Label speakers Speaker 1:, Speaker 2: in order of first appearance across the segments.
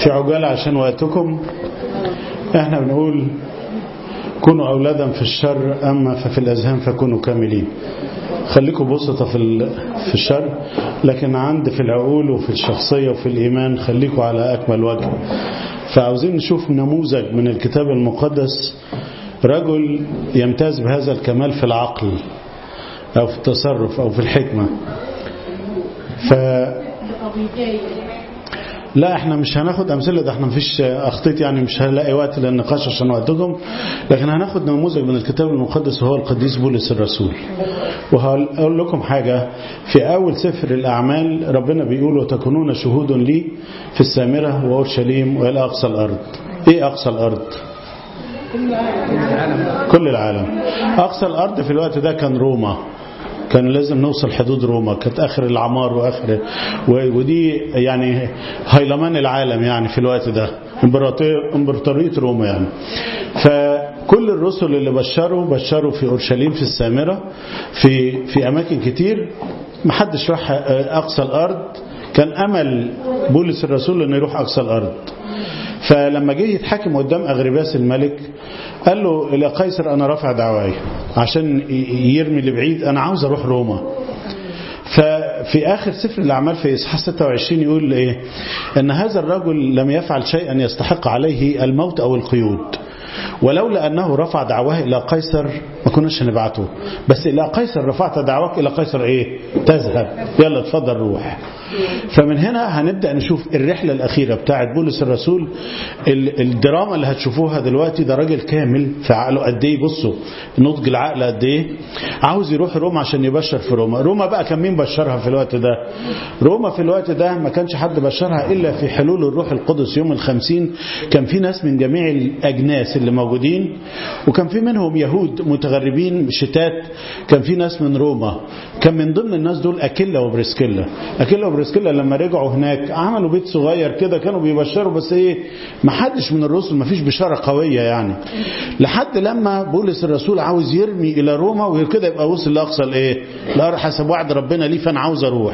Speaker 1: في عجالة عشان وقتكم. احنا بنقول كونوا أولادا في الشر أما ففي الأذهان فكونوا كاملين. خليكم بسطة في الشر، لكن عند في العقول وفي الشخصية وفي الإيمان خليكم على أكمل وجه. فعاوزين نشوف نموذج من الكتاب المقدس، رجل يمتاز بهذا الكمال في العقل أو في التصرف أو في الحكمة. لا احنا مش هناخد أمثلة، ده احنا مفيش أخطيت يعني، مش هنلاقي وقت للنقاش عشان وقتكم، لكن هناخد نموذج من الكتاب المقدس وهو القديس بولس الرسول. وهقول لكم حاجة، في أول سفر الأعمال ربنا بيقول وتكونون شهود لي في السامرة وأورشليم وإلى أقصى الأرض. إيه أقصى الأرض؟ كل العالم. أقصى الأرض في الوقت ده كان روما، كان لازم نوصل حدود روما، كانت آخر العمار وآخر، ودي يعني هيلمان العالم يعني في الوقت ده، امبراطورية روما يعني. فكل الرسل اللي بشروا في أورشليم في السامرة في أماكن كتير، محدش راح أقصى الأرض. كان أمل بولس الرسول أنه يروح أقصى الأرض. فلما جه يتحاكم قدام أغرباس الملك قال له إلى قيصر أنا رافع دعواي، عشان يرمي لبعيد، أنا عاوز أروح روما. ففي آخر سفر الأعمال في إصحاح 26 يقول إيه؟ أن هذا الرجل لم يفعل شيئا يستحق عليه الموت أو القيود، ولولا أنه رفع دعواه إلى قيصر ما كناش هنبعته، بس إلى قيصر رفعت دعواك، إلى قيصر إيه؟ تذهب، يلا تفضل روح. فمن هنا هنبدأ نشوف الرحلة الأخيرة بتاعت بولس الرسول. الدراما اللي هتشوفوها دلوقتي، ده راجل كامل في عقله قد إيه، بصوا نضج العقل قد إيه، عاوز يروح روما عشان يبشر في روما. روما بقى كان مين بشرها في الوقت ده؟ روما في الوقت ده ما كانش حد بشرها إلا في حلول الروح القدس يوم 50. كان في ناس من جميع الأجناس اللي موجودين، وكان في منهم يهود متغربين شتات، كان في ناس من روما. كان من ضمن الناس دول أكيلا وبريسكيلا. أكيلا وبريسكيلا لما رجعوا هناك عملوا بيت صغير كده، كانوا بيبشروا، بس ايه، ما حدش من الرسل، ما فيش بشارة قوية يعني، لحد لما بولس الرسول عاوز يرمي إلى روما، وكده يبقى وصل لأقصى الايه، حسب وعد ربنا ليه، فأنا عاوز أروح.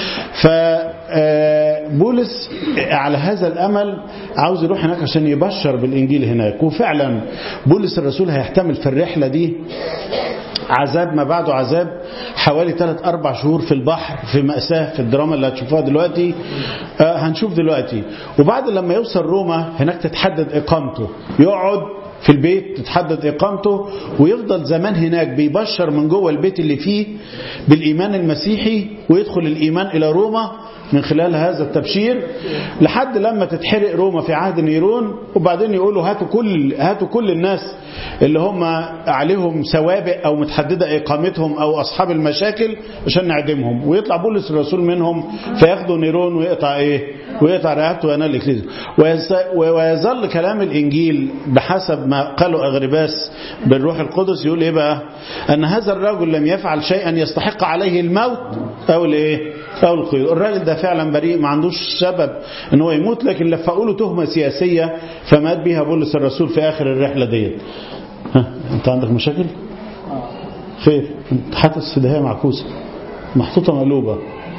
Speaker 1: فبولس على هذا الأمل عاوز يروح هناك عشان يبشر بالإنجيل هناك. وفعلا بولس الرسول هيحتمل في الرحلة دي عذاب ما بعده عذاب، حوالي 3-4 شهور في البحر، في مأساة، في الدراما اللي هتشوفوها دلوقتي. هنشوف دلوقتي. وبعد لما يوصل روما هناك تتحدد إقامته، يقعد في البيت تتحدد إقامته، ويفضل زمان هناك بيبشر من جوه البيت اللي فيه بالإيمان المسيحي، ويدخل الإيمان إلى روما من خلال هذا التبشير، لحد لما تتحرق روما في عهد نيرون. وبعدين يقولوا هاتوا كل الناس اللي هم عليهم سوابق أو متحددة إقامتهم أو أصحاب المشاكل عشان نعدمهم. ويطلع بولس الرسول منهم، فياخدوا نيرون ويقطع رقبته وينال الإكليل. ويظل كلام الإنجيل بحسب ما قالوا أغرباس بالروح القدس، يقول إيه بقى؟ أن هذا الرجل لم يفعل شيئا يستحق عليه الموت أو الإيه؟ أو القيود. الراجل ده فعلا بريء، ما عندوش سبب ان هو يموت، لكن لفقوا له تهمة سياسية فمات بيها بولس الرسول في آخر الرحلة دي. انت عندك مشاكل؟ خير، انت حاطط السداهية معكوسة، محطوطة مقلوبة.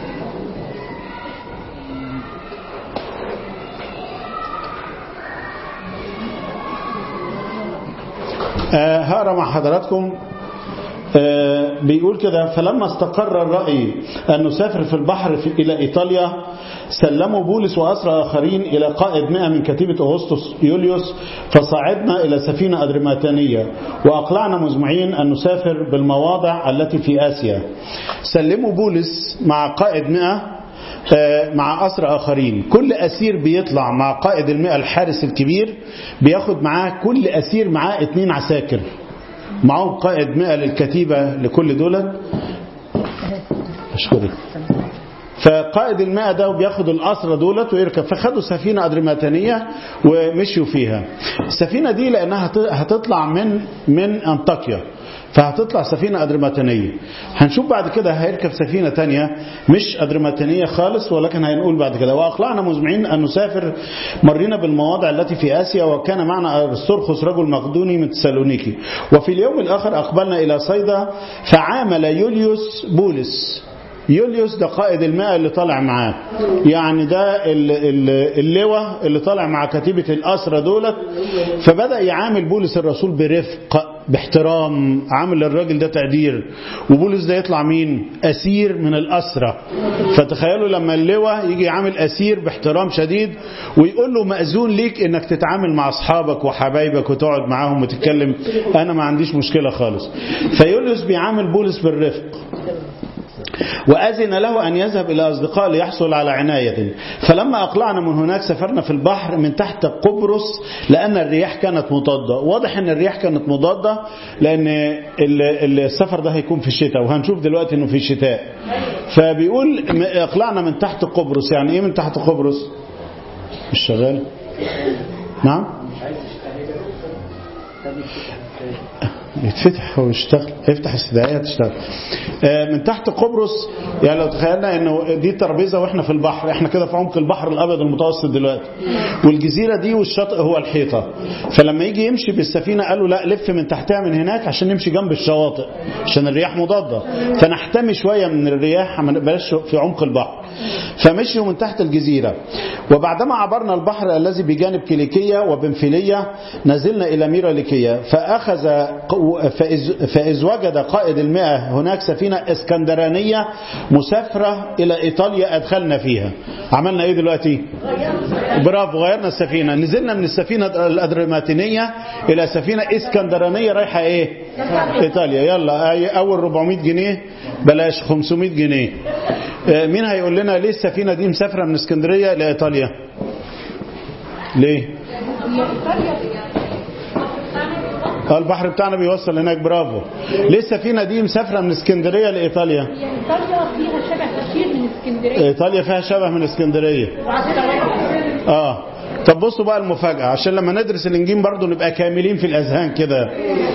Speaker 1: هقرأ مع حضراتكم. بيقول كده: فلما استقر الرأي أن نسافر في البحر إلى إيطاليا، سلموا بولس وأسرى آخرين إلى قائد 100 من كتيبة أغسطس يوليوس، فصعدنا إلى سفينة أدريماتانية، وأقلعنا مزمعين أن نسافر بالمواضع التي في آسيا. سلموا بولس مع قائد 100 مع أسرى آخرين. كل أسير بيطلع مع قائد 100 الحارس الكبير، بياخد معاه كل أسير معاه 2 عساكر، معهم قائد 100 للكتيبة لكل دولة. أشكرك. فقائد 100 ده بياخد الأسرى دولت ويركب. فخدوا سفينة أدريماتانية ومشيوا فيها. السفينة دي لأنها هتطلع من أنطاكيا، فهتطلع سفينة أدريماتانية. هنشوف بعد كده هيركب سفينة تانية مش أدريماتانية خالص، ولكن هنقول بعد كده: وأقلعنا مزمعين أن نسافر، مرينا بالمواضع التي في آسيا، وكان معنا أرسطرخس رجل مقدوني من تسالونيكي. وفي اليوم الآخر أقبلنا إلى صيدا، فعامل يوليوس بولس يوليوس ده قائد المئة اللي طالع معاه، يعني ده اللواء اللي طالع مع كتيبة الأسرى دولت. فبدأ يعامل بولس الرسول برفق باحترام، عامل الراجل ده تقدير. وبولس ده يطلع مين؟ أسير من الأسرى. فتخيلوا لما اللواء يجي يعامل أسير باحترام شديد ويقول له مأذون ليك انك تتعامل مع أصحابك وحبايبك وتقعد معاهم وتتكلم، أنا ما عنديش مشكلة خالص. فيوليوس بيعامل بولس بالرفق، وأذن له أن يذهب إلى أصدقاء ليحصل على عناية. فلما أقلعنا من هناك سافرنا في البحر من تحت قبرص لأن الرياح كانت مضادة. واضح أن الرياح كانت مضادة لأن السفر ده هيكون في الشتاء، وهنشوف دلوقتي أنه في الشتاء. فبيقول أقلعنا من تحت قبرص. يعني إيه من تحت قبرص؟ مش شغال؟ نعم؟ يتفتح ويشتغل، يفتح السدايات تشتغل. من تحت قبرص، يعني لو تخيلنا انه دي ترابيزه واحنا في البحر، احنا كده في عمق البحر الابيض المتوسط دلوقتي، والجزيره دي والشاطئ هو الحيطه. فلما يجي يمشي بالسفينه قالوا لا، لف من تحتها من هناك عشان نمشي جنب الشواطئ عشان الرياح مضاده، فنحتمي شويه من الرياح، ما نبقاش في عمق البحر. فمشيوا من تحت الجزيره. وبعدما عبرنا البحر الذي بجانب كيليكيه وبنفيليه نزلنا الى ميراليكيه. فإذ وجد قائد المئة هناك سفينة اسكندرانية مسافرة إلى إيطاليا أدخلنا فيها. عملنا إيه دلوقتي؟ برافو، غيرنا السفينة، نزلنا من السفينة الأدرماتينية إلى سفينة اسكندرانية رايحة إيه؟ إيطاليا. يلا أول 400 جنيه بلاش 500 جنيه. مين هيقول لنا ليه السفينة دي مسافرة من اسكندرية لإيطاليا؟ ليه؟ البحر بتاعنا بيوصل هناك. برافو. ليه السفينة دي مسافرة من اسكندرية لإيطاليا؟
Speaker 2: إيطاليا فيها شبه كتير من اسكندرية.
Speaker 1: إيطاليا فيها شبه من اسكندرية. طب بصوا بقى المفاجأة عشان لما ندرس الإنجيل برضو نبقى كاملين في الأذهان كده.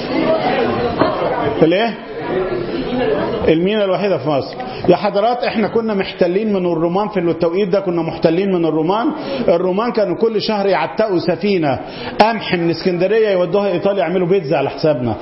Speaker 1: ليه؟ المينا الوحيدة في مصر يا حضرات. احنا كنا محتلين من الرومان في التوقيت ده، كنا محتلين من الرومان. الرومان كانوا كل شهر يعتقوا سفينة قمح من اسكندرية يودوها ايطاليا يعملوا بيتزا على حسابنا.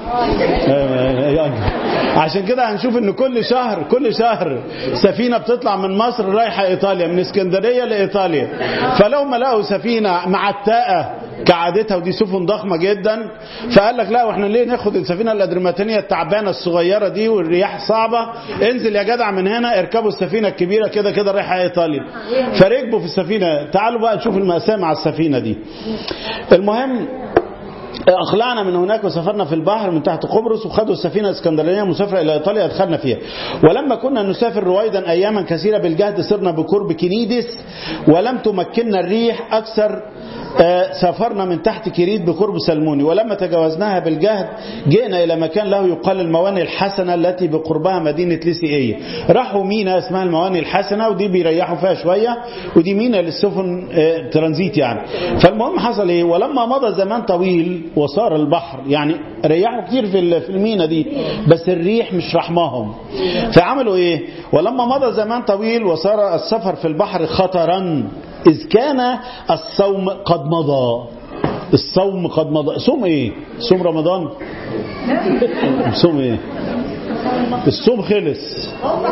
Speaker 1: عشان كده هنشوف ان كل شهر سفينة بتطلع من مصر رايحة ايطاليا، من اسكندرية لايطاليا. فلو ما لقوا سفينة معتقة كعادتها، ودي سفن ضخمة جدا، فقال لك لا، واحنا ليه ناخد السفينة الأدرماتينية التعبانة الصغيرة دي والرياح صعبة؟ انزل يا جدع من هنا، اركبوا السفينة الكبيرة كده رايحة ايطاليا. فركبوا في السفينة. تعالوا بقى نشوف المأساة مع السفينة دي. المهم أقلعنا من هناك وسافرنا في البحر من تحت قبرص، وخدوا السفينة الاسكندرانية مسافرة إلى إيطاليا أدخلنا فيها. ولما كنا نسافر رويدا أياما كثيرة بالجهد صرنا بقرب كنيدس، ولم تمكننا الريح أكثر سافرنا من تحت كريت بقرب سلموني. ولما تجاوزناها بالجهد جئنا إلى مكان له يقال المواني الحسنة التي بقربها مدينة ليسيئية. راحوا مينا اسمها المواني الحسنة، ودي بيريحوا فيها شوية، ودي مينا للسفن ترانزيت يعني. فالمهم حصل ايه؟ ولما مضى زمان طويل وصار البحر، يعني ريحوا كتير في المينا دي، بس الريح مش رحماهم. فعملوا ايه؟ ولما مضى زمان طويل وصار السفر في البحر خطرا إذ كان الصوم قد مضى. الصوم قد مضى. صوم ايه؟ صوم رمضان؟ صوم ايه؟ الصوم خلص.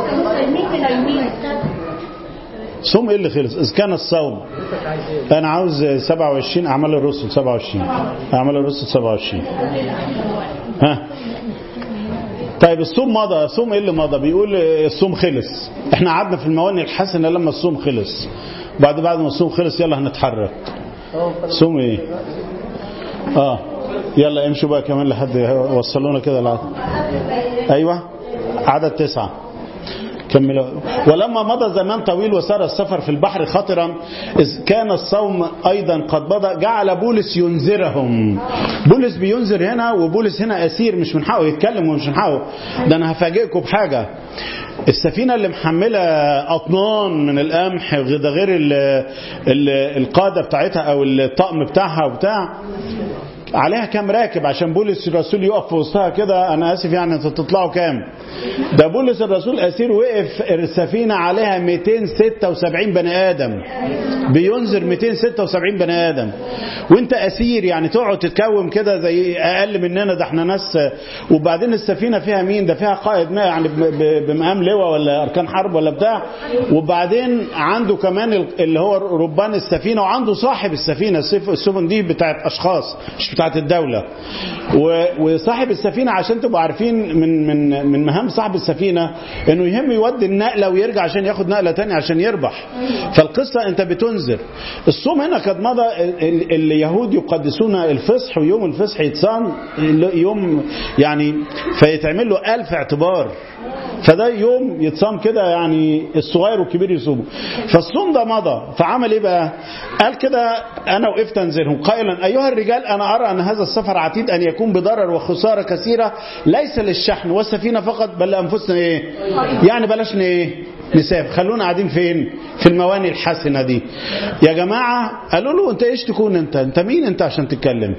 Speaker 1: صوم ايه اللي خلص؟ إذ كان الصوم. أنا عاوز 27 أعمال الرسل 27. أعمال الرسل 27. ها؟ طيب الصوم مضى. صوم ايه اللي مضى؟ بيقول الصوم خلص. احنا قعدنا في المواني الحسنة لما الصوم خلص. بعد ما الصوم خلص يلا هنتحرك. صوم ايه؟ يلا امشوا بقى كمان لحد وصلونا كده العدد. ايوه عدد 9 كملوا. ولما مضى زمان طويل وصار السفر في البحر خطرا إذ كان الصوم أيضا قد مضى جعل بولس ينذرهم. بولس بينذر هنا، وبولس هنا أسير، مش من حقه يتكلم ومش من حقه. ده أنا هفاجئكم بحاجة. السفينة اللي محملة أطنان من القمح، ده غير القادة بتاعتها أو الطقم بتاعها وبتاع عليها كام راكب عشان بولس الرسول يقف في وسطها كده؟ انا اسف يعني انتوا تطلعوا كام؟ ده بولس الرسول اسير وقف السفينه عليها 276 بني ادم، بينذر 276 بني ادم، وانت اسير يعني تقعد تتكوم كده زي اقل مننا، ده احنا ناس. وبعدين السفينه فيها مين؟ ده فيها قائد ما يعني بمقام لواء ولا اركان حرب ولا بتاع، وبعدين عنده كمان اللي هو ربان السفينه، وعنده صاحب السفينه. السفن دي بتاعت اشخاص مش بتاعت الدوله. وصاحب السفينه عشان تبقوا عارفين من مهام صاحب السفينه انه يهم يودي النقله ويرجع عشان ياخد نقله تانية عشان يربح. فالقصه انت بتنذر. الصوم هنا قد مضى. اليهود يقدسون الفصح، ويوم الفصح يتصام يوم يعني فيتعمل له 1000 اعتبار، فده يوم يتصام كده يعني الصغير والكبير يصوموا. فالصوم ده مضى، فعمل ايه بقى؟ قال كده انا وقفت انذرهم قائلا ايها الرجال انا ارى ان هذا السفر عتيد ان يكون بضرر وخساره كثيره، ليس للشحن والسفينه فقط بل لانفسنا ايه؟ يعني بلاش ايه؟ نسافر، خلونا قاعدين فين؟ في المواني الحسنه دي. يا جماعه قالوا له انت ايش تكون؟ انت مين انت عشان تتكلم؟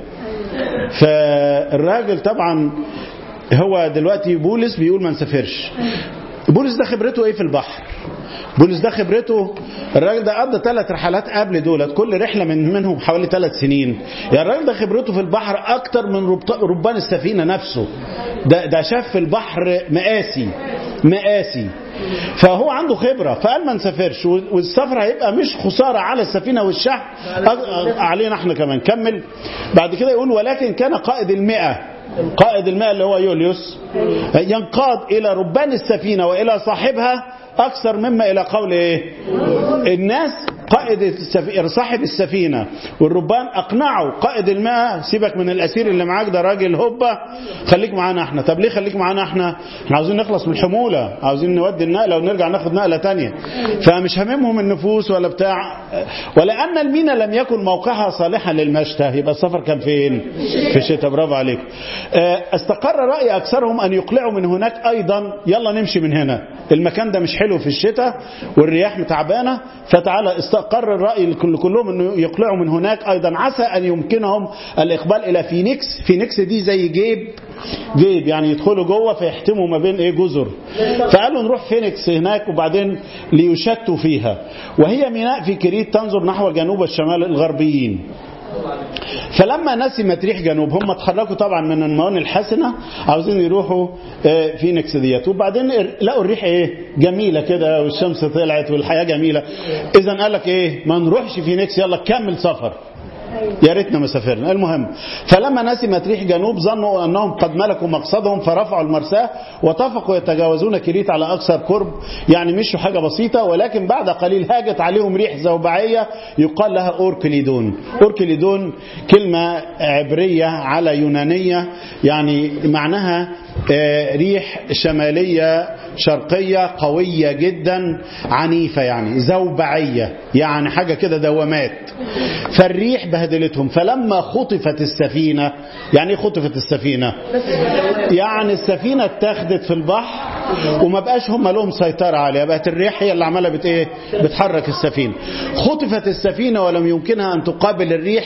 Speaker 1: فالراجل طبعا هو دلوقتي بولس بيقول ما نسافرش. بولس ده خبرته ايه في البحر؟ بولس ده خبرته، الراجل ده قضى 3 رحلات قبل دولت، كل رحله منهم حوالي 3 سنين. يعني الراجل ده خبرته في البحر اكتر من ربان السفينه نفسه. ده شاف في البحر مقاسي. فهو عنده خبرة، فقال ما نسافرش، والسفر هيبقى مش خسارة على السفينة والشحن، علينا احنا كمان. كمل بعد كده يقول ولكن كان قائد 100 اللي هو يوليوس ينقاد إلى ربان السفينة وإلى صاحبها أكثر مما إلى قول إيه؟ الناس. قائد صاحب السفينة والربان أقنعوا قائد 100 سيبك من الأسير اللي معاك، ده راجل هوبا، خليك معانا احنا. طب ليه خليك معانا احنا عاوزين نخلص من الحمولة، عاوزين نودي النقلة ونرجع ناخد نقلة تانية. فمش هممهم النفوس ولا بتاع. ولأن المينا لم يكن موقعها صالحا للمشتى، يبقى السفر كان فين؟ في الشتاء. برافو عليك. استقر رأي أكثرهم أن يقلعوا من هناك أيضا. يلا نمشي من هنا، المكان ده مش حلو في الشتاء والرياح متعبانة. فتعالى استقر الرأي كلهم أنه يقلعوا من هناك أيضا، عسى أن يمكنهم الإقبال إلى فينيكس. فينيكس دي زي جيب يعني يدخلوا جوه فيحتموا ما بين جزر. فقالوا نروح فينيكس هناك وبعدين ليشتوا فيها، وهي ميناء في كريت تنظر نحو الجنوب والشمال الغربيين. فلما نسمت ريح جنوب، هم اتحركوا طبعا من الموانئ الحسنة عاوزين يروحوا فينيكس ديت، وبعدين لقوا الريح جميلة كده والشمس طلعت والحياة جميلة. إذن قال لك ما نروحش فينيكس، يلا كمل سفر، يا ريتنا ما سافرنا. المهم فلما نسمت ريح جنوب ظنوا أنهم قد ملكوا مقصدهم، فرفعوا المرساة واتفقوا يتجاوزون كريت على أكثر قرب. يعني مشوا حاجة بسيطة، ولكن بعد قليل هاجت عليهم ريح زوبعية يقال لها أوركليدون. أوركليدون كلمة عبرية على يونانية، يعني معناها ريح شمالية شرقية قوية جدا عنيفة، يعني زوبعية، يعني حاجة كده دوامات. فالريح بهدلتهم. فلما خطفت السفينة، يعني خطفت السفينة يعني السفينة اتاخدت في البحر وما بقاش هم لهم سيطرة عليها، بقت الريح هي اللي عمالة بتحرك السفينة. خطفت السفينة ولم يمكنها أن تقابل الريح،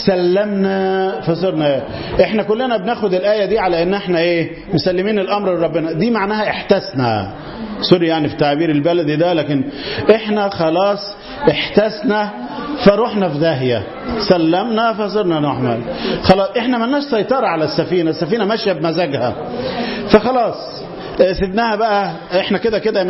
Speaker 1: سلمنا فصرنا. احنا كلنا بناخد الآية دي على ان احنا مسلمين الأمر لربنا. دي معناها احتسنا، سوري يعني في التعبير البلدي ده، لكن احنا خلاص احتسنا فروحنا في داهية، سلمنا فصرنا نحمل. خلاص احنا ملناش سيطرة على السفينة ماشية بمزاجها، فخلاص سيبناها بقى، احنا كده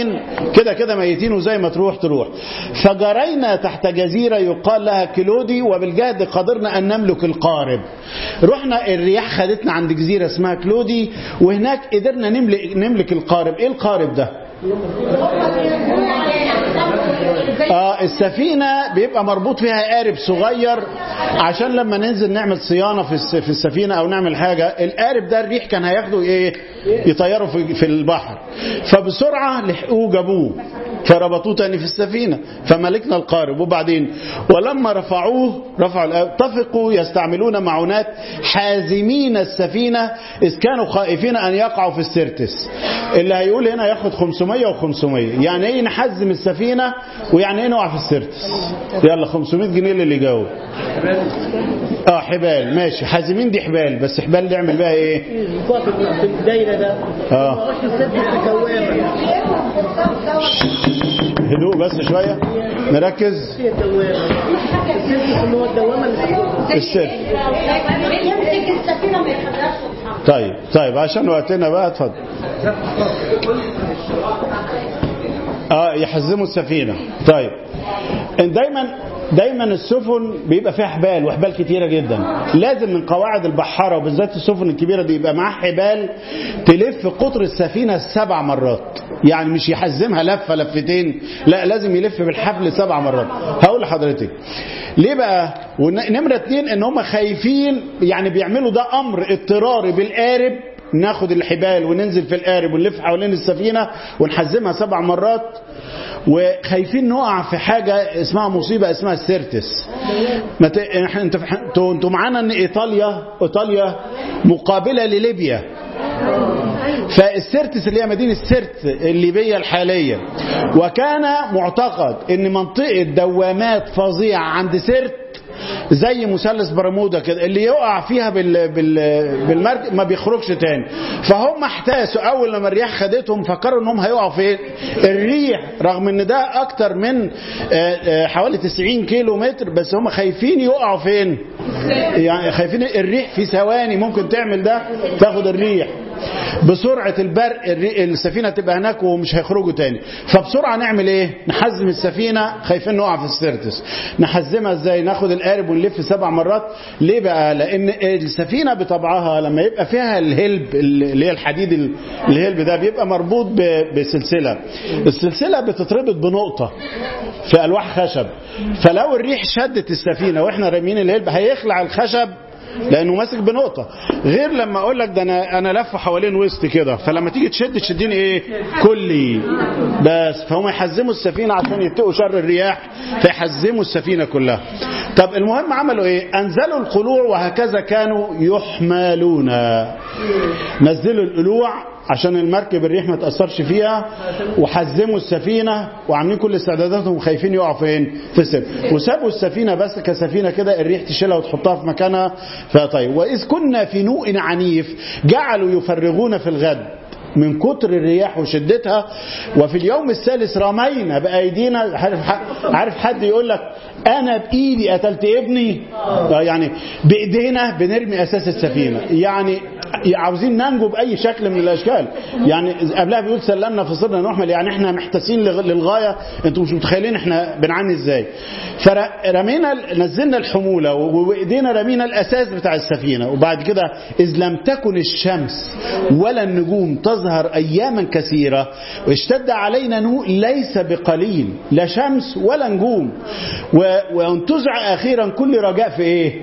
Speaker 1: ميتين وزي ما تروح. فجرينا تحت جزيرة يقال لها كلودي، وبالجهد قدرنا أن نملك القارب. رحنا الرياح خدتنا عند جزيرة اسمها كلودي، وهناك قدرنا نملك القارب. ايه القارب ده؟ السفينة بيبقى مربوط فيها قارب صغير عشان لما ننزل نعمل صيانة في السفينة او نعمل حاجة، القارب ده الريح كان هياخده يطيروا في البحر، فبسرعة لحقوه جابوه. فربطوه تاني في السفينة فملكنا القارب. وبعدين ولما رفعوا اتفقوا يستعملون معونات حازمين السفينة إذ كانوا خائفين أن يقعوا في السرتس. اللي هيقول هنا ياخد 500 و500. يعني ايه نحزم السفينة ويعني ايه نقع في السرتس؟ يلا 500 جنيه اللي يجاوب. حبال ماشي. حازمين دي حبال، بس حبال نعمل بها ايه؟
Speaker 3: في الدايرة ده
Speaker 1: هدوء بس شوية نركز. السر طيب عشان وقتنا بقى اتفضل. يحزموا السفينة. طيب دايما السفن بيبقى فيها حبال، وحبال كتيرة جدا. لازم من قواعد البحارة وبالذات السفن الكبيرة دي يبقى معاه حبال تلف قطر السفينة 7 مرات. يعني مش يحزمها لفة لفتين، لا لازم يلف بالحبل 7 مرات. هقول لحضرتك ليه بقى. ونمرة 2 ان هم خايفين، يعني بيعملوا ده امر اضطراري بالقارب. ناخد الحبال وننزل في القارب ونلف حوالين السفينة ونحزمها 7 مرات، وخايفين نقع في حاجة اسمها مصيبة اسمها السيرتس. انتوا معانا ان ايطاليا مقابلة لليبيا، فالسيرتس اللي هي مدينة سرت الليبية الحالية، وكان معتقد ان منطقة دوامات فظيعة عند سرت زي مثلث برمودا كده، اللي يقع فيها بالمركب ما بيخرجش تاني. فهم احتاسوا اول لما الرياح خدتهم، فكروا انهم هيقعوا فين؟ الريح، رغم ان ده اكتر من حوالي 90 كيلو متر، بس هم خايفين يقعوا فين؟ يعني خايفين الريح في ثواني ممكن تعمل ده، تاخد الريح بسرعة البرق السفينة تبقى هناك ومش هيخرجوا تاني. فبسرعة نعمل ايه؟ نحزم السفينة، خايفين نقع في السيرتس. نحزمها ازاي؟ ناخد القارب ونلف 7 مرات. ليه بقى؟ لان السفينة بطبعها لما يبقى فيها الهلب اللي هي الحديد، الهلب ده بيبقى مربوط بسلسلة. السلسلة بتتربط بنقطة في ألواح خشب، فلو الريح شدت السفينة واحنا رامين الهلب هيخلع الخشب لانه ماسك بنقطة. غير لما اقول لك ده انا لف حوالين وسط كده، فلما تيجي تشدني ايه؟ كلي بس. فهم يحزموا السفينة عشان يتقوا شر الرياح، فيحزموا السفينة كلها. طب المهم عملوا ايه؟ انزلوا القلوع، وهكذا كانوا يحملون. نزلوا القلوع عشان المركب الريح ما تأثرش فيها، وحزموا السفينة وعاملين كل استعداداتهم خايفين يقعوا فين؟ في السفن. وسابوا السفينة بس كسفينة كده، الريح تشيلها وتحطها في مكانها. فطيب وإذ كنا في نوء عنيف جعلوا يفرغون في الغد من كتر الرياح وشدتها، وفي اليوم الثالث رمينا بأيدينا. عارف حد يقول لك أنا بإيدي قتلت ابني؟ يعني بإيدينا بنرمي أساس السفينة. يعني عاوزين ننجو بأي شكل من الأشكال. يعني قبلها بيقول سلمنا فصرنا نحمل، يعني احنا محتاسين للغاية. انتوا مش متخيلين احنا بنعاني ازاي. فرمينا نزلنا الحمولة وإيدينا رمينا الأساس بتاع السفينة. وبعد كده إذ لم تكن الشمس ولا النجوم تظهر أياما كثيرة واشتد علينا نوء ليس بقليل، لا شمس ولا نجوم، وانتزع أخيرا كل رجاء في ايه؟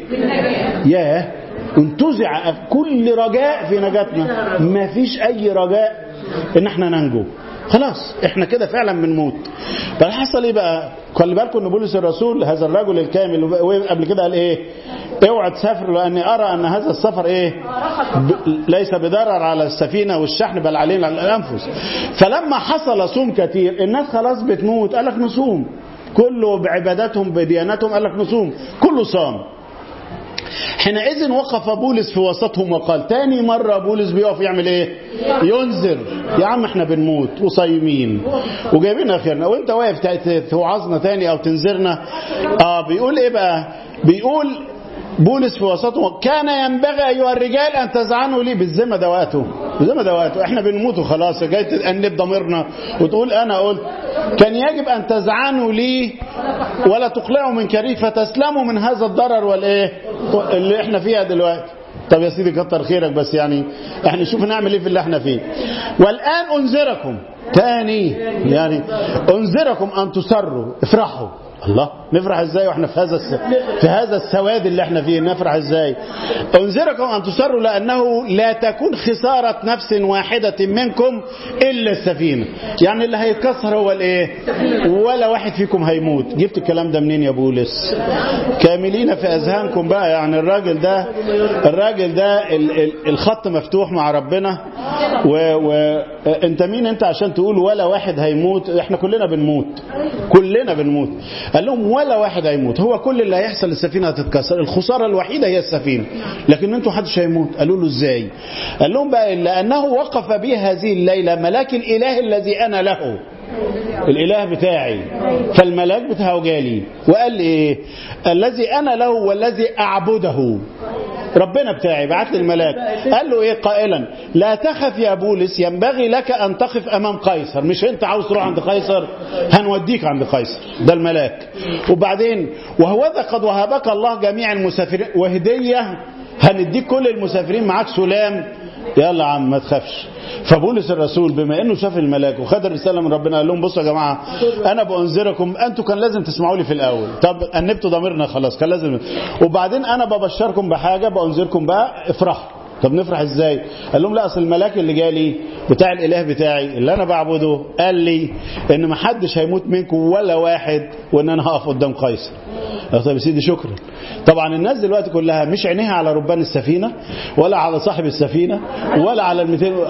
Speaker 1: انتزع كل رجاء في نجاتنا. ما فيش اي رجاء ان احنا ننجو، خلاص احنا كده فعلا بنموت. فالحصل ايه بقى؟ خلي بالكم ان بولس الرسول هذا الرجل الكامل وقبل كده قال ايه؟ اوعى تسافر لاني ارى ان هذا السفر ايه؟ ليس بضرر على السفينة والشحن بل علينا على الانفس. فلما حصل صوم كتير، الناس خلاص بتموت، قال لك نصوم. كله بعباداتهم بدياناتهم قال لك نصوم، كله صام. حينئذ وقف بولس في وسطهم وقال، تاني مرة بولس بيقف يعمل ايه؟ ينذر. يا عم احنا بنموت وصايمين وجايبين اخرنا، وانت واقف توعظنا تاني او تنذرنا. بيقول ايه بقى؟ بيقول بولس في وسطهم، كان ينبغي ايها الرجال ان تزعنوا لي. بالذمة ده وقته، بالذمة ده وقته، احنا بنموت وخلاص، جاي تأنب ضميرنا وتقول انا قلت. كان يجب ان تزعنوا لي ولا تقلعوا من كريف فتسلموا من هذا الضرر والايه اللي احنا فيها دلوقتي. طب يا سيدي كتر خيرك، بس يعني احنا نشوف نعمل ايه في اللي احنا فيه. والان انذركم تاني، يعني انذركم ان تسروا، افرحوا. الله، نفرح ازاي واحنا في هذا السواد اللي احنا فيه؟ نفرح ازاي؟ انذركم ان تصروا لانه لا تكون خسارة نفس واحدة منكم الا السفينة. يعني اللي هيتكسر هو الايه؟ ولا واحد فيكم هيموت. جبت الكلام ده منين يا بولس؟ كاملين في اذهانكم بقى. يعني الراجل ده الخط مفتوح مع ربنا. وانت مين انت عشان تقول ولا واحد هيموت؟ احنا كلنا بنموت. قال لهم ولا واحد هيموت. هو كل اللي هيحصل السفينة هتتكسر، الخسارة الوحيدة هي السفينة، لكن انتوا محدش هيموت. قالوا له ازاي؟ قال لهم بقى لانه وقف بي هذه الليلة ملاك الاله الذي انا له، الاله بتاعي. فالملاك بتاعه جالي وقال لي ايه؟ الذي انا له والذي اعبده. ربنا بتاعي بعت لي الملاك قال له ايه قائلا لا تخف يا بولس، ينبغي لك ان تقف امام قيصر. مش انت عاوز تروح عند قيصر؟ هنوديك عند قيصر. ده الملاك. وبعدين وهوذا قد وهبك الله جميع المسافرين، وهدية هنديك كل المسافرين معاك سلام. يلا يا عم ما تخافش. فبولس الرسول بما انه شاف الملاك وخد الرساله من ربنا قال لهم بصوا يا جماعه انا بأنذركم، انتوا كان لازم تسمعوا لي في الاول. طب انبتوا ضميرنا خلاص، كان لازم. وبعدين انا ببشركم بحاجه، بأنذركم بقى افرحوا. طب نفرح ازاي؟ قال لهم لا، اصل الملاك اللي جالي بتاع الاله بتاعي اللي انا بعبده قال لي ان ما حدش هيموت منكم ولا واحد، وان انا هقف قدام قيصر. طب يا سيدي شكرا. طبعا الناس دلوقتي كلها مش عينيها على ربان السفينه ولا على صاحب السفينه ولا على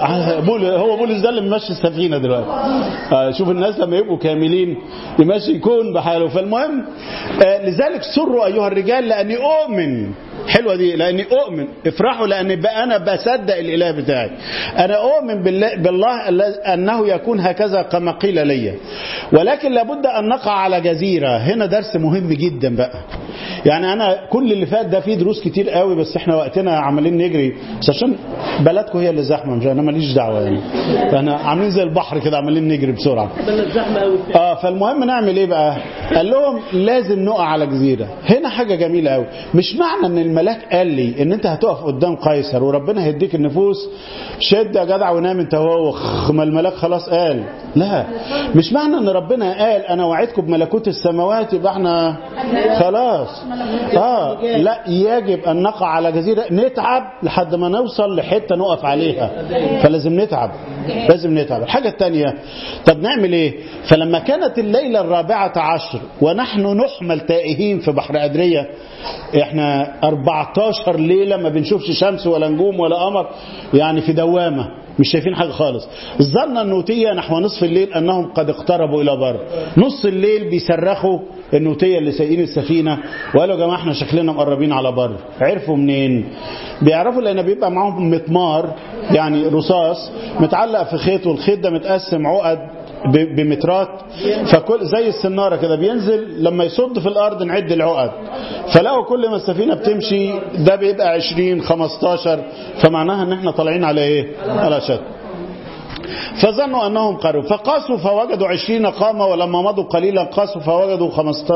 Speaker 1: هو بولس ده اللي ماشي السفينه دلوقتي. شوف الناس لما يبقوا كاملين يمشي يكون بحاله. فالمهم لذلك سروا ايها الرجال لاني اؤمن. حلوة دي، لاني اؤمن. افرحوا لاني انا بصدق الاله بتاعي. انا اؤمن بالله انه يكون هكذا كما قيل لي، ولكن لابد ان نقع على جزيرة. هنا درس مهم جدا بقى. يعني انا كل اللي فات ده فيه دروس كتير قوي، بس احنا وقتنا عمالين نجري، بس عشان بلدكم هي اللي زحمه، مش انا ماليش دعوه. يعني احنا عاملين زي البحر كده عمالين نجري بسرعه. فالمهم نعمل ايه بقى؟ قال لهم لازم نقع على جزيره. هنا حاجه جميله قوي. مش معنى ان الملاك قال لي ان انت هتقف قدام قيصر وربنا هيديك النفوس شد يا جدع ونام انت وهو، ما الملاك خلاص قال. لا، مش معنى ان ربنا قال انا وعدكم بملكوت السماوات يبقى احنا خلاص. لا، يجب ان نقع على جزيرة، نتعب لحد ما نوصل لحتة نقف عليها. فلازم نتعب. الحاجة الثانية، طب نعمل ايه؟ فلما كانت الليلة 14 ونحن نحمل تائهين في بحر أدرية، احنا 14 ليلة ما بنشوفش شمس ولا نجوم ولا قمر، يعني في دوامة مش شايفين حاجة خالص. ظن النوتية نحو نصف الليل أنهم قد اقتربوا إلى بر. نص الليل بيصرخوا النوتية اللي سايقين السفينة وقالوا يا جماعة احنا شكلنا مقربين على بر. عرفوا منين؟ بيعرفوا لأن بيبقى معهم مطمار، يعني رصاص متعلق في خيط، والخيط ده متقسم عقد بمترات، فكل زي السنارة كده بينزل لما يصد في الأرض نعد العقد. فلقوا كل ما السفينة بتمشي ده بيبقى 20 15، فمعناها ان احنا طالعين على ايه؟ على شط. فظنوا أنهم قربوا فقاسوا فوجدوا 20 قامة، ولما مضوا قليلا قاسوا فوجدوا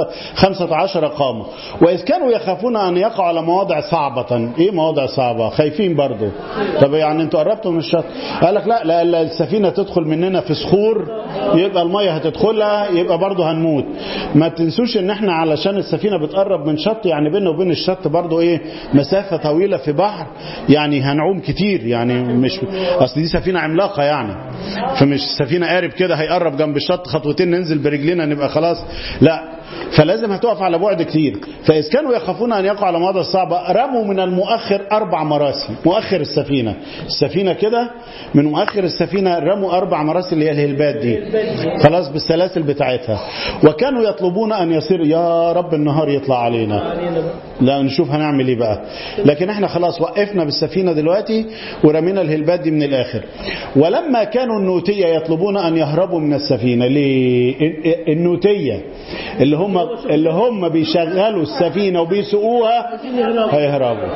Speaker 1: 15 قامة. وإذ كانوا يخافون أن يقعوا على مواضع صعبة. إيه مواضع صعبة؟ خايفين برضو. طب يعني أنتوا قربتوا من الشط؟ قال لك لا، السفينة تدخل مننا في صخور، يبقى المية هتدخلها، يبقى برضو هنموت. ما تنسوش ان احنا علشان السفينة بتقرب من شط، يعني بيننا وبين الشط برضو ايه مسافة طويلة في بحر، يعني هنعوم كتير. يعني مش اصل دي سفينة عملاقة يعني، فمش سفينة قارب كده هيقرب جنب الشط خطوتين ننزل برجلنا نبقى خلاص، لا، فلازم هتقف على بعد كتير. فإذ كانوا يخافون أن يقعوا على مواضع صعبة رموا من المؤخر 4 مراسي. مؤخر السفينة كده من مؤخر السفينة رموا 4 مراسي اللي هي الهلبات دي خلاص بالسلاسل بتاعتها. وكانوا يطلبون أن يصير يا رب النهار يطلع علينا، لا نشوف هنعمل ايه بقى. لكن احنا خلاص وقفنا بالسفينة دلوقتي ورمينا الهلبات دي من الآخر. ولما كانوا النوتية يطلبون أن يهربوا من السفينة، ليه؟ النوتية اللي هم بيشغلوا السفينة وبيسوقوها هيهربوا.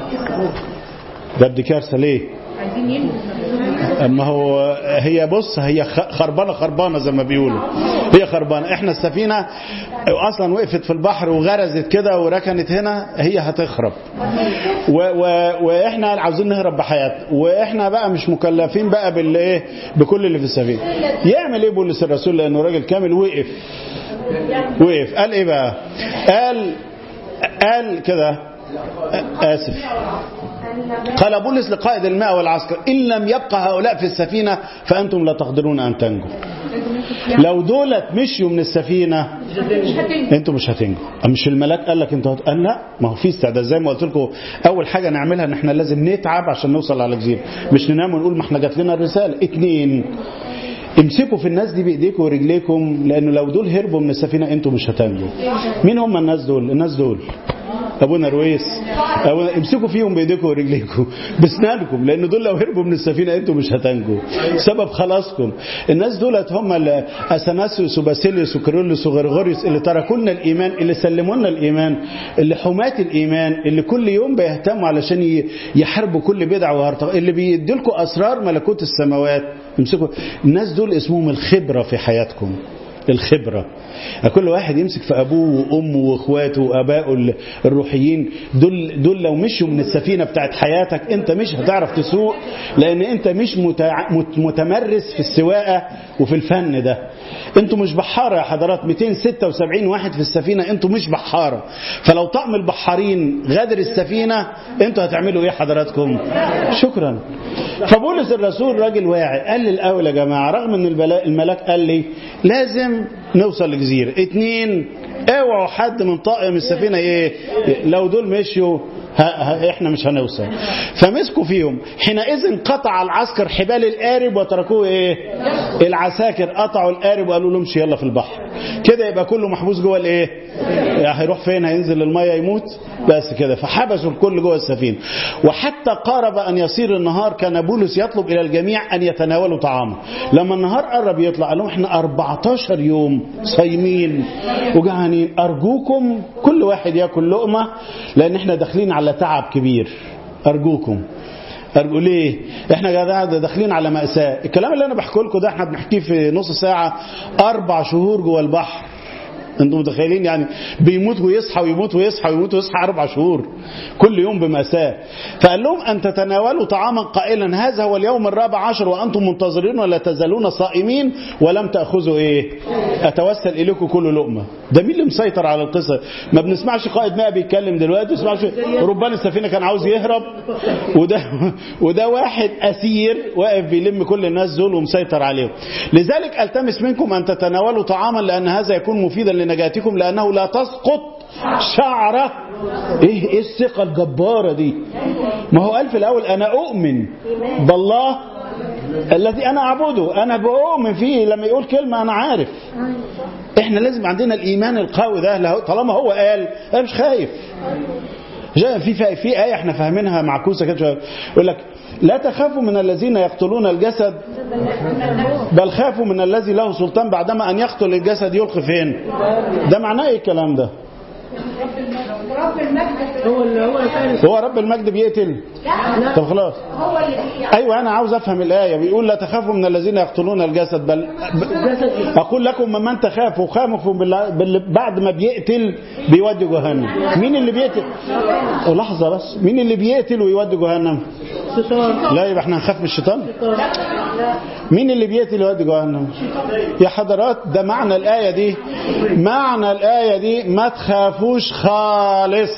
Speaker 1: ده بدي كارثة. ليه؟ اما هو هي بص هي خربانة زي ما بيقولوا، هي خربانة. احنا السفينة اصلا وقفت في البحر وغرزت كده وركنت هنا، هي هتخرب. واحنا عاوزين نهرب بحياتنا، واحنا بقى مش مكلفين بقى بالايه بكل اللي في السفينة. يعمل ايه بولس الرسول لانه راجل كامل؟ وقف قال ايه بقى؟ قال كده، آسف، قال بولس لقائد الماء والعسكر: إن لم يبقى هؤلاء في السفينة فأنتم لا تقدرون أن تنجوا. لو دولت مشيوا من السفينة انتوا مش هتنجوا. مش الملاك قال لك انتوا قال لا، ما هو في استعداد. زي ما قلت لكم اول حاجة نعملها ان احنا لازم نتعب عشان نوصل على الجزيرة، مش ننام ونقول ما احنا جات لنا الرسالة. 2، امسكوا في الناس دي بايديكم ورجليكم، لانه لو دول هربوا من السفينة انتوا مش هتنجوا. مين هم الناس دول؟ الناس دول ابونا رويس، امسكوا فيهم بايديكم ورجليكم بسنانكم، لان دول لو هربوا من السفينه انتوا مش هتنجوا، سبب خلاصكم. الناس دولت هم اثناسيوس وباسيليوس وكيرلس وغرغوريوس اللي تركوا لنا الايمان، اللي سلموا لنا الايمان، اللي حماة الايمان، اللي كل يوم بيهتموا علشان يحاربوا كل بدعه وهرطقه، اللي بيديلكم اسرار ملكوت السماوات. امسكوا الناس دول، اسمهم الخبره في حياتكم. الخبرة، كل واحد يمسك في أبوه وأمه وأخواته وأبائه الروحيين. دول لو مشوا من السفينة بتاعت حياتك أنت مش هتعرف تسوق، لأن أنت مش متمرس في السواقة وفي الفن ده. أنتوا مش بحارة يا حضرات، 276 واحد في السفينة، أنتوا مش بحارة. فلو طقم البحارين غادر السفينة أنتوا هتعملوا إيه حضراتكم؟ شكرا. فبولس الرسول راجل واعي، قال لي الأول يا جماعة، رغم أن الملاك قال لي لازم نوصل لجزيرة، 2 اوعوا حد من طاقم السفينة ايه، لو دول مشيوا احنا مش هنوصل. فمسكوا فيهم. حينئذ قطع العسكر حبال القارب وتركوه ايه، العساكر قطعوا القارب وقالوا له امشي يلا في البحر. كده يبقى كله محبوس جوه الايه، هيروح فين؟ هينزل المية يموت بس كده. فحبسوا الكل جوه السفينة. وحتى قارب ان يصير النهار كان بولس يطلب الى الجميع ان يتناولوا طعاما. لما النهار قرب يطلع قال لهم احنا 14 يوم صايمين وجعانين، ارجوكم كل واحد ياكل لقمة، لان احنا داخلين على تعب كبير. أرجوكم. ليه؟ احنا داخلين على مأساة. الكلام اللي انا بحكي لكم ده احنا بنحكيه في نص ساعة، 4 شهور جوه البحر. انتم متخيلين؟ يعني بيموت ويصحى ويموت ويصحى ويموت ويصحى 4 شهور كل يوم بمأساة. فقال لهم أن تتناولوا طعاما قائلا هذا هو اليوم 14 وأنتم منتظرين ولا تزالون صائمين ولم تأخذوا ايه، أتوسل إليكم كل لقمة. ده مين اللي مسيطر على القصة؟ ما بنسمعش قائد ماء بيتكلم دلوقتي، ما بنسمعش ربان السفينة كان عاوز يهرب، وده واحد أسير واقف بيلم كل الناس دول ومسيطر عليهم. لذلك ألتمس منكم أن تتناولوا طعاما لأن هذا يكون مفيدا لنجاتكم، لأنه لا تسقط شعرة. ايه الثقة الجبارة دي؟ ما هو قال في الأول أنا أؤمن بالله الذي أنا أعبده، أنا بؤمن فيه. لما يقول كلمة أنا عارف. إحنا لازم عندنا الإيمان القوي ده، طالما هو قال أنا مش خايف. في آية احنا فاهمينها معكوسة كده، يقول لك لا تخافوا من الذين يقتلون الجسد بل خافوا من الذي له سلطان بعدما أن يقتل الجسد يلقي فين. ده معناه ايه الكلام ده؟ هو رب المجد بيقتل؟ طب خلاص. ايوه انا عاوز افهم الايه. بيقول لا تخافوا من الذين يقتلون الجسد بل اقول لكم من تخافوا خافوا بعد ما بيقتل بيودي جهنم. مين اللي بيقتل؟ لحظه بس، مين اللي بيقتل ويودي جهنم؟ لا يبقى احنا هنخاف من الشيطان؟ مين اللي بيقتل ويودي جهنم يا حضرات؟ ده معنى الآية دي. معنى الآية دي ما تخافوش خالص.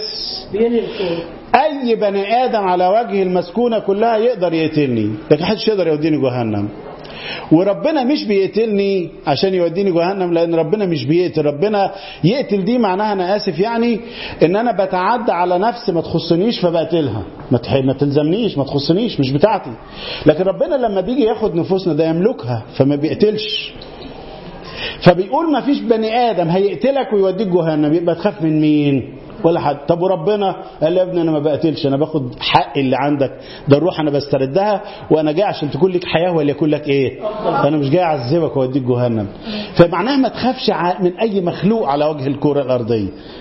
Speaker 1: أي بني آدم على وجه المسكونة كلها يقدر يقتلني، لكن محدش يقدر يوديني جهنم. وربنا مش بيقتلني عشان يوديني جهنم، لأن ربنا مش بيقتل. ربنا يقتل دي معناها أنا آسف يعني إن أنا بتعدى على نفس ما تخصنيش فبقتلها، ما تلزمنيش، ما تخصنيش، مش بتاعتي. لكن ربنا لما بيجي ياخد نفوسنا ده يملكها فما بيقتلش. فبيقول ما فيش بني آدم هيقتلك ويوديك جهنم، يبقى تخاف من مين؟ ولا حد. طب وربنا قال يا ابني انا ما بقتلش، انا باخد حق اللي عندك ده، الروح انا بستردها وانا جاي عشان تكون لك حياه ولا يكون لك ايه، انا مش جاي اعذبك واوديك جهنم. فمعناها ما تخافش من اي مخلوق على وجه الكره الارضيه.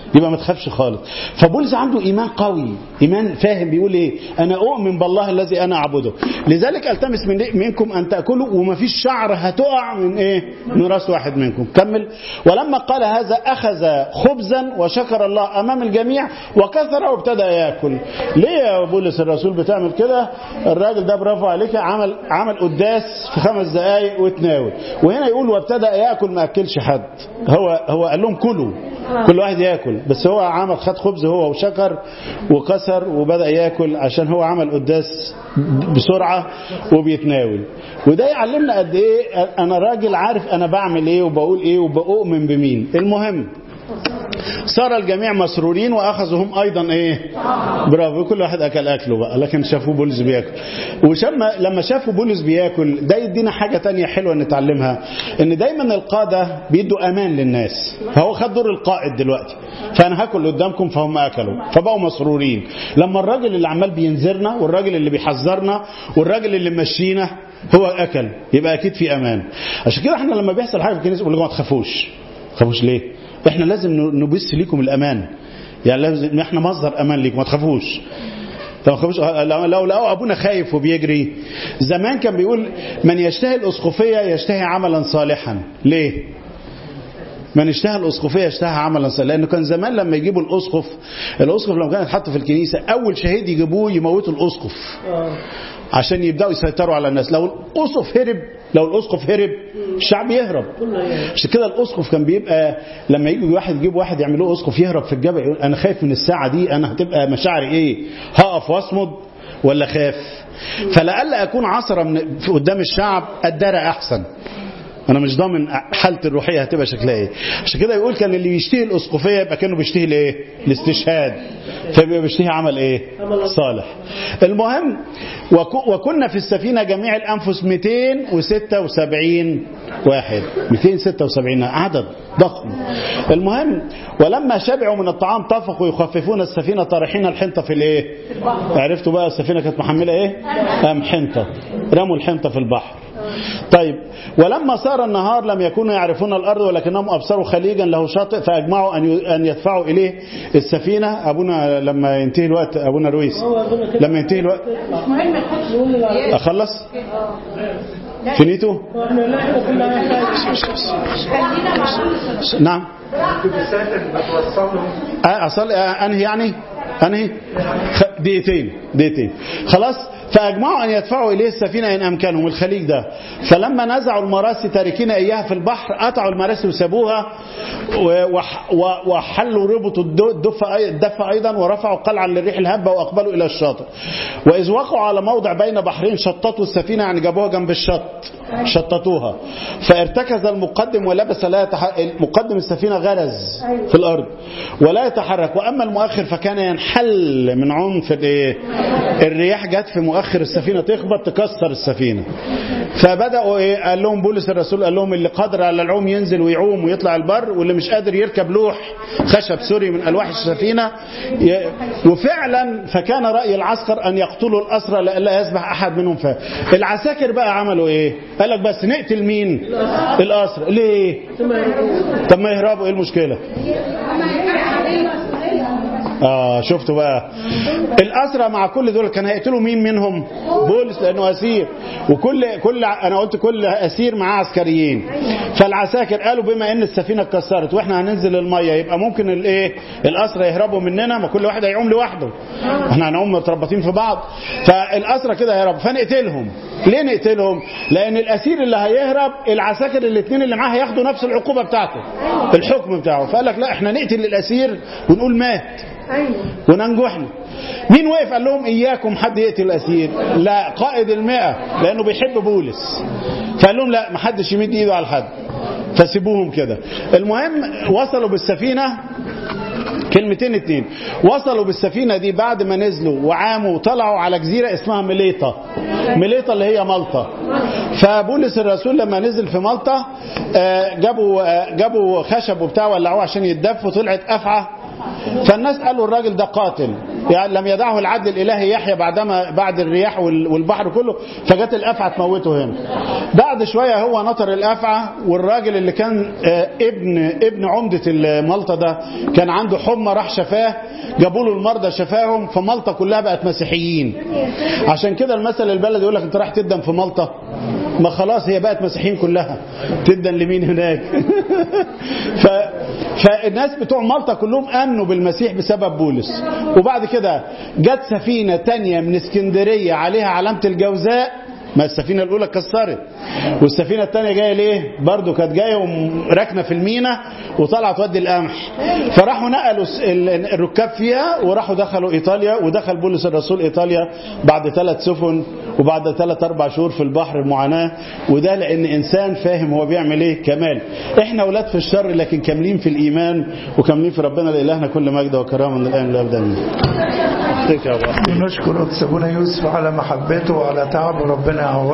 Speaker 1: يبقى ما تخافش خالص. فبولس عنده إيمان قوي، إيمان فاهم بيقول إيه، أنا أؤمن بالله الذي أنا أعبده، لذلك ألتمس منكم أن تأكلوا وما فيش شعر هتقع من إيه، من راس واحد منكم. كمل. ولما قال هذا أخذ خبزا وشكر الله أمام الجميع وكثر وابتدأ يأكل. ليه يا بولس الرسول بتعمل كده؟ الراجل ده برافو عليك، عمل قداس في 5 دقايق وتناول. وهنا يقول وابتدأ يأكل، ما أكلش حد، هو قال لهم كلوا، كل واحد يأكل، بس هو خد خبز هو وشكر وكسر وبدأ يأكل عشان هو عمل قداس بسرعة وبيتناول. وده يعلمنا قد ايه انا راجل عارف انا بعمل ايه وبقول ايه وبؤمن بمين. المهم صار الجميع مسرورين واخذوا هم ايضا ايه، برافو، كل واحد اكل اكله بقى، لكن شافوا بولس بياكل. لما شافوا بولس بياكل ده يدينا حاجة تانية حلوة نتعلمها، ان دايما القادة بيدوا امان للناس. فهو خد دور القائد دلوقتي، فانا هاكل قدامكم، فهم اكلوا فبقوا مسرورين. لما الراجل اللي عمال بينذرنا والراجل اللي بيحذرنا والراجل اللي مشينا هو اكل، يبقى اكيد في امان. عشان كده احنا لما بيحصل حاجه في الكنيسه بنقول لهم ما تخافوش. ليه؟ احنا لازم نبث ليكم الامان، يعني لازم احنا مصدر امان ليكم، ما تخافوش. لو ابونا خايف وبيجري، زمان كان بيقول من يشتهي الاسقفيه يشتهي عملا صالحا. ليه؟ من اشتهى الاسقفيه اشتهى عملا صالحا، لانه كان زمان لما يجيبوا الاسقف لما كان يتحط في الكنيسه اول شهيد يجيبوه يموتوا الاسقف عشان يبداوا يسيطروا على الناس. لو الاسقف هرب الشعب يهرب. عشان كده الاسقف كان بيبقى لما يجيب واحد يعملوه اسقف يهرب في الجبل، يقول انا خايف من الساعه دي، انا هتبقى مشاعري ايه، هقف واصمد ولا خاف؟ فلألا اكون عصره قدام الشعب الدرع احسن، انا مش ضامن حالتي الروحيه هتبقى شكلها ايه. عشان كده يقول كان اللي بيشتهي الاسقفيه يبقى كانوا بيشتهي الايه، الاستشهاد، فبيبقى بيشتهي عمل ايه، صالح. المهم وكنا في السفينه جميع الانفس 276 واحد، 276 عدد ضخم. المهم ولما شبعوا من الطعام طفقوا يخففون السفينه طارحين الحنطه في الايه، عرفتوا بقى السفينه كانت محمله ايه، حنطه، رموا الحنطه في البحر. طيب ولما صار النهار لم يكونوا يعرفون الأرض ولكنهم أبصروا خليجا له شاطئ فأجمعوا أن يدفعوا إليه السفينة. أبونا لما ينتهي الوقت، أبونا رويس لما ينتهي الوقت أخلص فينيتو. نعم أصل أنهي دقيقتين خلاص. فأجمعوا أن يدفعوا إليه السفينة إن أمكنهم، الخليج ده. فلما نزعوا المراسي تاركين إياها في البحر قطعوا المراسي وسابوها وحلوا ربط الدفة أيضا ورفعوا قلعا للريح الهبة وأقبلوا إلى الشاطئ. وإذ وقعوا على موضع بين بحرين شططوا السفينة، يعني جابوها جنب الشط شططوها. فارتكز المقدم ولبس مقدم السفينة غرز في الأرض ولا يتحرك، وأما المؤخر فكان ينحل من عنف الرياح، جت في مؤخر السفينة تخبط تكسر السفينة. فبدأوا قال لهم بولس الرسول، قال لهم اللي قادر على العوم ينزل ويعوم ويطلع البر، واللي مش قادر يركب لوح خشب من ألواح السفينة. وفعلا فكان رأي العسكر أن يقتلوا الأسرى لئلا يسبح أحد منهم. العساكر بقى عملوا إيه؟ قال لك بس نقتل مين؟ الأسرى. ليه؟ طب ما يهربوا، إيه المشكلة؟ شفتوا بقى الأسرى مع كل دول كان هيقتلوا مين منهم؟ بولس، لأنه أسير، أنا قلت كل أسير معاه عسكريين. فالعساكر قالوا بما إن السفينة اتكسرت وإحنا هننزل المية يبقى ممكن الأسرى يهربوا مننا، ما كل واحد هيعوم لوحده، إحنا هنعوم متربطين في بعض، فالأسرى كده هيهربوا. فنقتلهم. ليه نقتلهم؟ لأن الأسير اللي هيهرب العساكر الاثنين اللي معاه هياخدوا نفس العقوبة بتاعته، الحكم بتاعه. فقال لك لا، إحنا نقتل الأسير ونقول مات وننجو احنا. مين وقف قال لهم إياكم حد يقتل الأسير؟ لا، قائد 100 لأنه بيحب بولس، فقال لهم لا، محدش يمد إيده على حد، فسيبوهم كده. المهم وصلوا بالسفينة، كلمتين اتنين، وصلوا بالسفينة دي بعد ما نزلوا وعاموا وطلعوا على جزيرة اسمها ميليطة اللي هي مالطا. فبولس الرسول لما نزل في مالطا جابوا خشب وبتاع ولعوه عشان يتدفوا، طلعت أفعى. فالناس قالوا الراجل ده قاتل، يعني لم يدعه العدل الإلهي يحيى بعد الرياح والبحر كله، فجت الأفعى تموته هنا. بعد شوية هو نطر الأفعى، والراجل اللي كان ابن عمدة مالطا ده كان عنده حمى، راح شفاه، جابوا له المرضى شفاهم، فمالطا كلها بقت مسيحيين. عشان كده المثل البلد يقول لك انت رايح تدن في مالطا، ما خلاص هي بقت مسيحيين كلها، تدن لمين هناك؟ فالناس بتوع مالطا كلهم آمنوا بالمسيح بسبب بولس. وبعد كده جت سفينة تانية من اسكندرية عليها علامة الجوزاء، ما السفينة الأولى اتكسرت، والسفينة الثانية جاية ليه؟ برضو كانت جاية وراكنة في المينا وطلعت تودي القمح، فراحوا نقلوا الركاب فيها وراحوا دخلوا إيطاليا، ودخل بولس الرسول إيطاليا بعد 3 سفن وبعد 3-4 شهور في البحر معاناة. وده لأن إنسان فاهم هو بيعمل إيه كمال. إحنا أولاد في الشر لكن كاملين في الإيمان وكاملين في ربنا. لإلهنا كل مجد وكرامة من الآن للأبد.
Speaker 4: نشكر أبونا يوسف على محبته وعلى تعبه، ربنا يعوضه.